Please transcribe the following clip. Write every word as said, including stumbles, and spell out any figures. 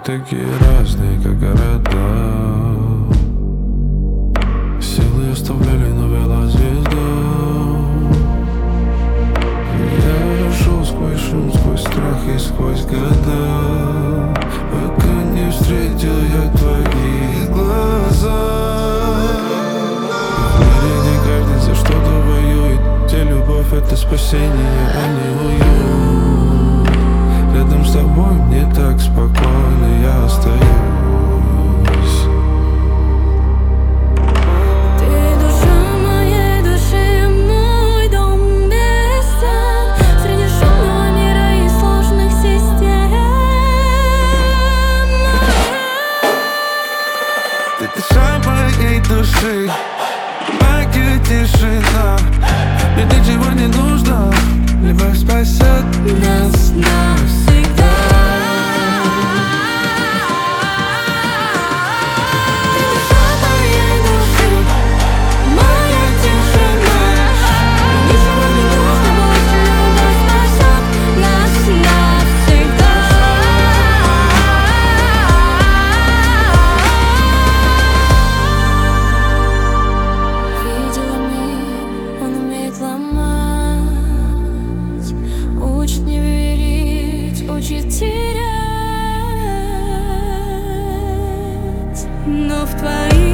такие разные, как города. Силы оставляли, но вела звезда. Я шел сквозь шум, сквозь страх и сквозь года, пока не встретил я твои глаза. В мире, где каждый за что-то воюет, где любовь — это спасение, а не уют. Рядом с тобой мне так спокойно, я остаюсь. Ты душа моей души, магия, тишина. Мне ничего не нужно, любовь спасет нас навсегда. Ты душа моей души, моя тишина. Мне ничего не нужно больше, любовь спасет нас навсегда. Учит терять, но в твоих